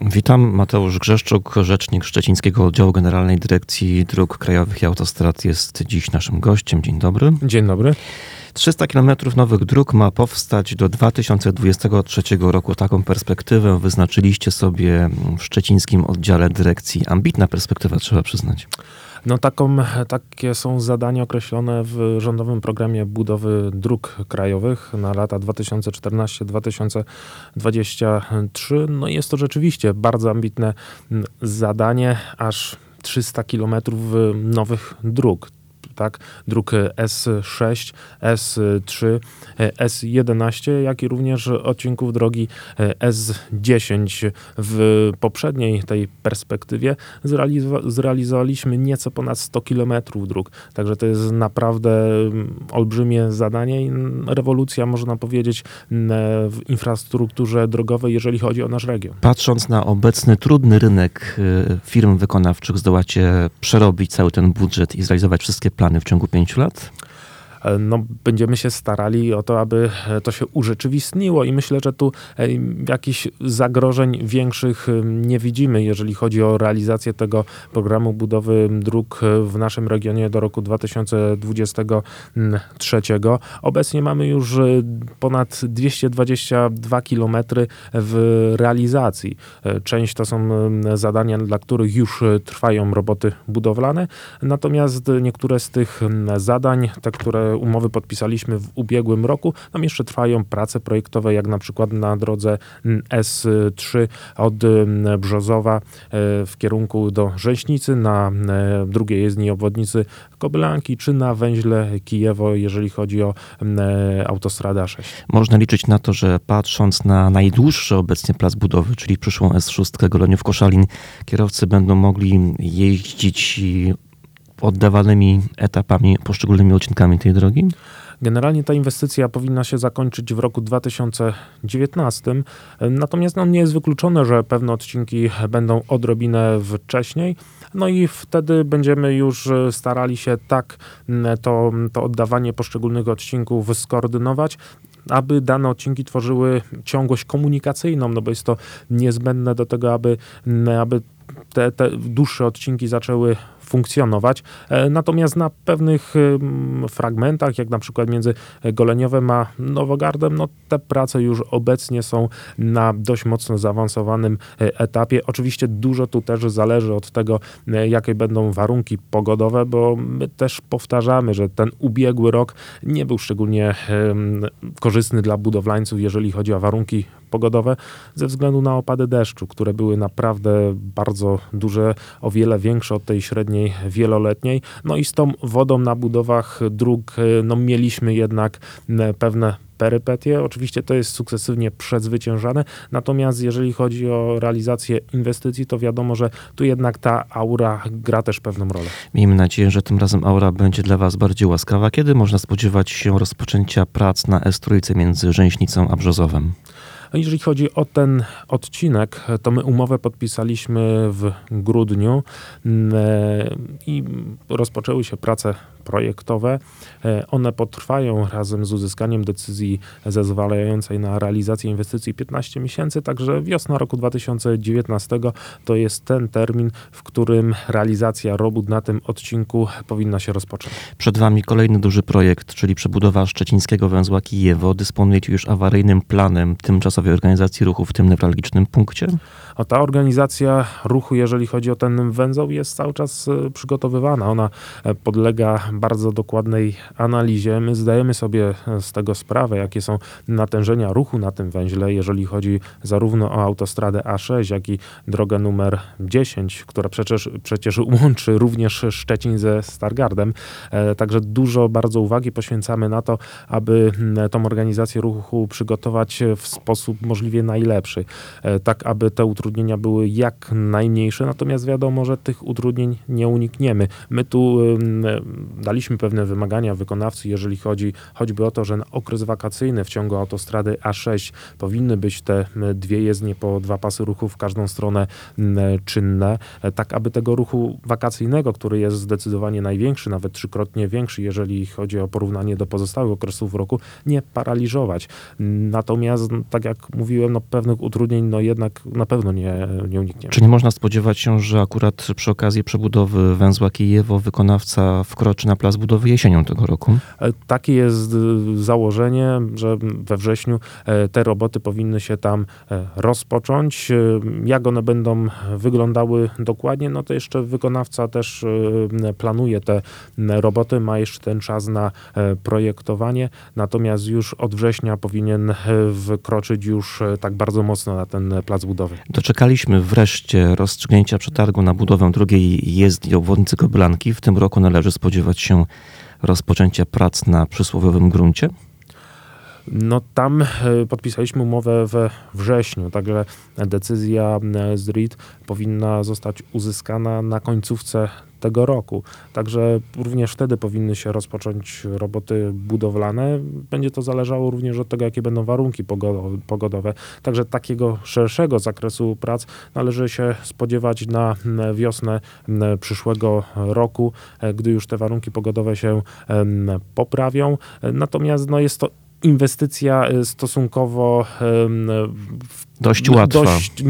Witam, Mateusz Grzeszczuk, rzecznik Szczecińskiego Oddziału Generalnej Dyrekcji Dróg Krajowych i Autostrad jest dziś naszym gościem. Dzień dobry. Dzień dobry. 300 km nowych dróg ma powstać do 2023 roku. Taką perspektywę wyznaczyliście sobie w Szczecińskim Oddziale Dyrekcji. Ambitna perspektywa, trzeba przyznać. Takie są zadania określone w rządowym programie budowy dróg krajowych na lata 2014-2023. No jest to rzeczywiście bardzo ambitne zadanie, aż 300 kilometrów nowych dróg. Tak, dróg S6, S3, S11, jak i również odcinków drogi S10. W poprzedniej tej perspektywie zrealizowaliśmy nieco ponad 100 kilometrów dróg. Także to jest naprawdę olbrzymie zadanie i rewolucja, można powiedzieć, w infrastrukturze drogowej, jeżeli chodzi o nasz region. Patrząc na obecny trudny rynek firm wykonawczych, zdołacie przerobić cały ten budżet i zrealizować wszystkie plany w ciągu 5 lat? Będziemy się starali o to, aby to się urzeczywistniło i myślę, że tu jakichś zagrożeń większych nie widzimy, jeżeli chodzi o realizację tego programu budowy dróg w naszym regionie do roku 2023. Obecnie mamy już ponad 222 km w realizacji. Część to są zadania, dla których już trwają roboty budowlane, natomiast niektóre z tych zadań, te, które umowy podpisaliśmy w ubiegłym roku, tam jeszcze trwają prace projektowe, jak na przykład na drodze S3 od Brzozowa w kierunku do Rzęśnicy, na drugiej jezdni obwodnicy Kobylanki, czy na węźle Kijewo, jeżeli chodzi o autostradę A6. Można liczyć na to, że patrząc na najdłuższy obecnie plac budowy, czyli przyszłą S6 Goleniów-Koszalin, kierowcy będą mogli jeździć oddawanymi etapami, poszczególnymi odcinkami tej drogi? Generalnie ta inwestycja powinna się zakończyć w roku 2019, natomiast nie jest wykluczone, że pewne odcinki będą odrobinę wcześniej. No i wtedy będziemy już starali się tak to oddawanie poszczególnych odcinków skoordynować, aby dane odcinki tworzyły ciągłość komunikacyjną, bo jest to niezbędne do tego, aby te dłuższe odcinki zaczęły funkcjonować. Natomiast na pewnych fragmentach, jak na przykład między Goleniowem a Nowogardem, te prace już obecnie są na dość mocno zaawansowanym etapie. Oczywiście dużo tu też zależy od tego, jakie będą warunki pogodowe, bo my też powtarzamy, że ten ubiegły rok nie był szczególnie korzystny dla budowlańców, jeżeli chodzi o warunki pogodowe, ze względu na opady deszczu, które były naprawdę bardzo duże, o wiele większe od tej średniej wieloletniej. I z tą wodą na budowach dróg mieliśmy jednak pewne perypetie. Oczywiście to jest sukcesywnie przezwyciężane, natomiast jeżeli chodzi o realizację inwestycji, to wiadomo, że tu jednak ta aura gra też pewną rolę. Miejmy nadzieję, że tym razem aura będzie dla Was bardziej łaskawa. Kiedy można spodziewać się rozpoczęcia prac na S3 między Rzęśnicą a Brzozowem? Jeżeli chodzi o ten odcinek, to my umowę podpisaliśmy w grudniu i rozpoczęły się prace projektowe. One potrwają razem z uzyskaniem decyzji zezwalającej na realizację inwestycji 15 miesięcy, także wiosna roku 2019 to jest ten termin, w którym realizacja robót na tym odcinku powinna się rozpocząć. Przed Wami kolejny duży projekt, czyli przebudowa szczecińskiego węzła Kijewo. Dysponujecie już awaryjnym planem tymczasowej organizacji ruchu w tym newralgicznym punkcie? Ta organizacja ruchu, jeżeli chodzi o ten węzeł, jest cały czas przygotowywana. Ona podlega bardzo dokładnej analizie. My zdajemy sobie z tego sprawę, jakie są natężenia ruchu na tym węźle, jeżeli chodzi zarówno o autostradę A6, jak i drogę numer 10, która przecież łączy również Szczecin ze Stargardem. Także dużo bardzo uwagi poświęcamy na to, aby tą organizację ruchu przygotować w sposób możliwie najlepszy, tak aby te utrudnienia były jak najmniejsze, natomiast wiadomo, że tych utrudnień nie unikniemy. My tu daliśmy pewne wymagania wykonawcy, jeżeli chodzi choćby o to, że na okres wakacyjny w ciągu autostrady A6 powinny być te dwie jezdnie po 2 pasy ruchu w każdą stronę czynne, tak aby tego ruchu wakacyjnego, który jest zdecydowanie największy, nawet 3-krotnie większy, jeżeli chodzi o porównanie do pozostałych okresów roku, nie paraliżować. Natomiast, tak jak mówiłem, pewnych utrudnień jednak na pewno nie unikniemy. Czy nie można spodziewać się, że akurat przy okazji przebudowy węzła Kijewo wykonawca wkroczy na plac budowy jesienią tego roku? Takie jest założenie, że we wrześniu te roboty powinny się tam rozpocząć. Jak one będą wyglądały dokładnie, no to jeszcze wykonawca też planuje te roboty, ma jeszcze ten czas na projektowanie, natomiast już od września powinien wkroczyć już tak bardzo mocno na ten plac budowy. Doczekaliśmy wreszcie rozstrzygnięcia przetargu na budowę drugiej jezdni obwodnicy Kobylanki. W tym roku należy spodziewać się rozpoczęcia prac na przysłowiowym gruncie. No tam podpisaliśmy umowę we wrześniu, także decyzja z RIT powinna zostać uzyskana na końcówce tego roku. Także również wtedy powinny się rozpocząć roboty budowlane. Będzie to zależało również od tego, jakie będą warunki pogodowe. Także takiego szerszego zakresu prac należy się spodziewać na wiosnę przyszłego roku, gdy już te warunki pogodowe się poprawią. Natomiast no, jest to inwestycja stosunkowo Dość łatwa.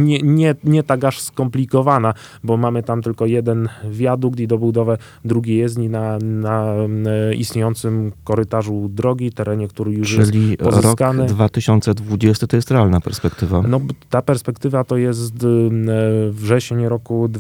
Nie tak aż skomplikowana, bo mamy tam tylko jeden wiadukt i dobudowę drugiej jezdni na istniejącym korytarzu drogi, terenie, który już Czyli jest pozyskany. rok 2020 to jest realna perspektywa. No, ta perspektywa to jest wrzesień roku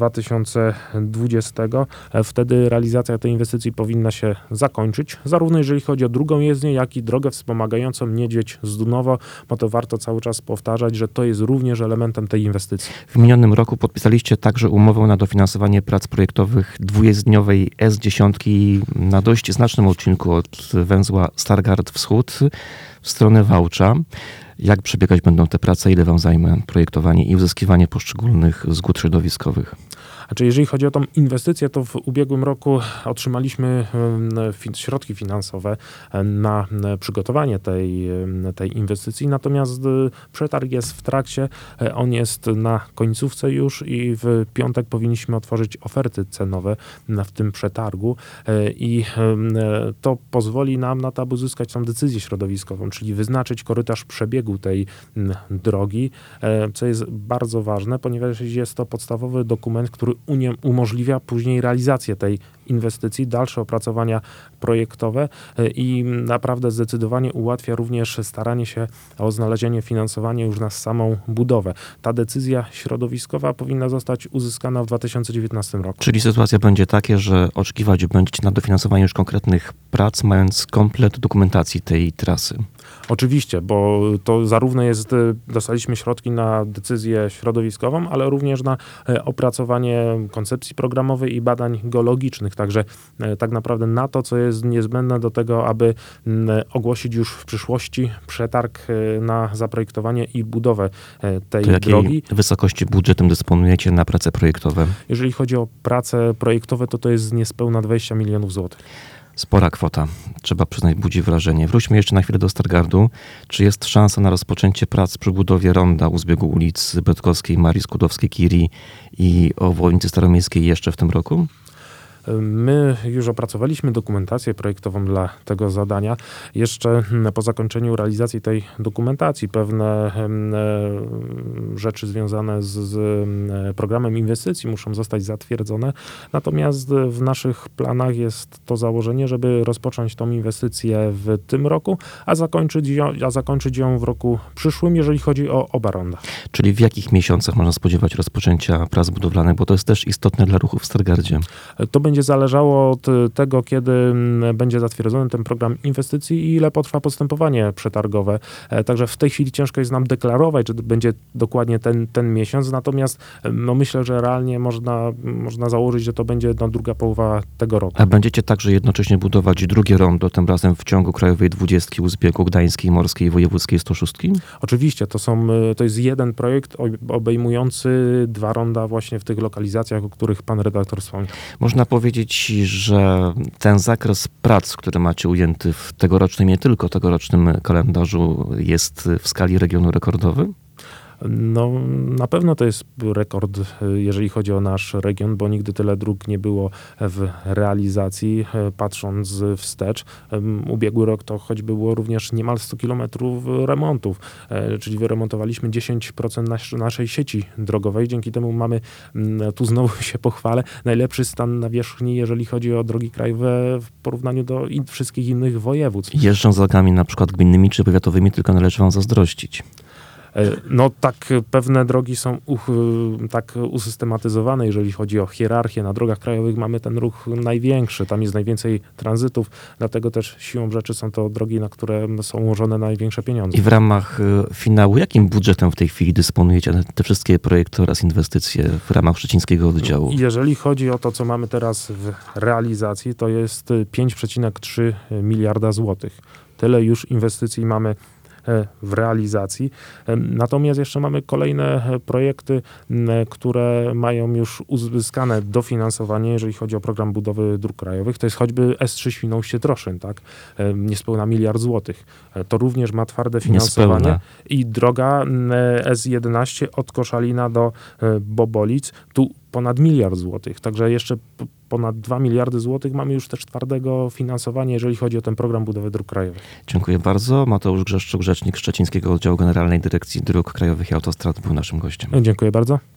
2020. Wtedy realizacja tej inwestycji powinna się zakończyć, zarówno jeżeli chodzi o drugą jezdnię, jak i drogę wspomagającą Niedźwiedź-Zdunowo, bo to warto cały czas powtarzać, że to jest również elementem tej inwestycji. W minionym roku podpisaliście także umowę na dofinansowanie prac projektowych dwujezdniowej S10 na dość znacznym odcinku od węzła Stargard Wschód w stronę Wałcza. Jak przebiegać będą te prace? Ile wam zajmie projektowanie i uzyskiwanie poszczególnych zgód środowiskowych? Znaczy, jeżeli chodzi o tą inwestycję, to w ubiegłym roku otrzymaliśmy środki finansowe na przygotowanie tej inwestycji, natomiast przetarg jest w trakcie, on jest na końcówce już i w piątek powinniśmy otworzyć oferty cenowe w tym przetargu i to pozwoli nam na to, aby uzyskać tą decyzję środowiskową, czyli wyznaczyć korytarz przebiegu tej drogi, co jest bardzo ważne, ponieważ jest to podstawowy dokument, który umożliwia później realizację tej inwestycji, dalsze opracowania projektowe i naprawdę zdecydowanie ułatwia również staranie się o znalezienie finansowania już na samą budowę. Ta decyzja środowiskowa powinna zostać uzyskana w 2019 roku. Czyli sytuacja będzie taka, że oczekiwać będziecie na dofinansowanie już konkretnych prac, mając komplet dokumentacji tej trasy. Oczywiście, bo to zarówno dostaliśmy środki na decyzję środowiskową, ale również na opracowanie koncepcji programowej i badań geologicznych. Także tak naprawdę na to, co jest niezbędne do tego, aby ogłosić już w przyszłości przetarg na zaprojektowanie i budowę tej drogi. Jakiej wysokości budżetem dysponujecie na prace projektowe? Jeżeli chodzi o prace projektowe, to jest niespełna 20 milionów złotych. Spora kwota, trzeba przyznać, budzi wrażenie. Wróćmy jeszcze na chwilę do Stargardu. Czy jest szansa na rozpoczęcie prac przy budowie ronda u zbiegu ulic Bytkowskiej, Marii Skłodowskiej-Curie i obwodnicy Staromiejskiej jeszcze w tym roku? My już opracowaliśmy dokumentację projektową dla tego zadania. Jeszcze po zakończeniu realizacji tej dokumentacji pewne rzeczy związane z programem inwestycji muszą zostać zatwierdzone. Natomiast w naszych planach jest to założenie, żeby rozpocząć tą inwestycję w tym roku, a zakończyć ją w roku przyszłym, jeżeli chodzi o oba ronda. Czyli w jakich miesiącach można spodziewać rozpoczęcia prac budowlanych, bo to jest też istotne dla ruchu w Stargardzie. To będzie zależało od tego, kiedy będzie zatwierdzony ten program inwestycji i ile potrwa postępowanie przetargowe. Także w tej chwili ciężko jest nam deklarować, że będzie dokładnie ten miesiąc, natomiast no myślę, że realnie można założyć, że to będzie druga połowa tego roku. A będziecie także jednocześnie budować drugie rondo, tym razem w ciągu Krajowej 20 u zbiegu Gdańskiej, Morskiej, Wojewódzkiej 106? Oczywiście, to jest jeden projekt obejmujący dwa ronda właśnie w tych lokalizacjach, o których pan redaktor wspomniał. Można powiedzieć, że ten zakres prac, który macie ujęty w tegorocznym, nie tylko tegorocznym kalendarzu, jest w skali regionu rekordowy? No, na pewno to jest rekord, jeżeli chodzi o nasz region, bo nigdy tyle dróg nie było w realizacji, patrząc wstecz. Ubiegły rok to choćby było również niemal 100 kilometrów remontów, czyli wyremontowaliśmy 10% naszej sieci drogowej. Dzięki temu mamy, tu znowu się pochwalę, najlepszy stan nawierzchni, jeżeli chodzi o drogi krajowe w porównaniu do wszystkich innych województw. Jeżdżą z drogami na przykład gminnymi czy powiatowymi, tylko należy wam zazdrościć. No tak, pewne drogi są tak usystematyzowane, jeżeli chodzi o hierarchię. Na drogach krajowych mamy ten ruch największy, tam jest najwięcej tranzytów, dlatego też siłą rzeczy są to drogi, na które są ułożone największe pieniądze. I w ramach finału, jakim budżetem w tej chwili dysponujecie na te wszystkie projekty oraz inwestycje w ramach szczecińskiego oddziału? Jeżeli chodzi o to, co mamy teraz w realizacji, to jest 5,3 miliarda złotych. Tyle już inwestycji mamy w realizacji. Natomiast jeszcze mamy kolejne projekty, które mają już uzyskane dofinansowanie, jeżeli chodzi o program budowy dróg krajowych. To jest choćby S3 Świnoujście-Troszyn, tak? Niespełna miliard złotych. To również ma twarde finansowanie. Niespełna. I droga S11 od Koszalina do Bobolic, tu ponad miliard złotych. Także jeszcze ponad 2 miliardy złotych mamy już też twardego finansowania, jeżeli chodzi o ten program budowy dróg krajowych. Dziękuję bardzo. Mateusz Grzeszczuk, rzecznik Szczecińskiego Oddziału Generalnej Dyrekcji Dróg Krajowych i Autostrad był naszym gościem. Dziękuję bardzo.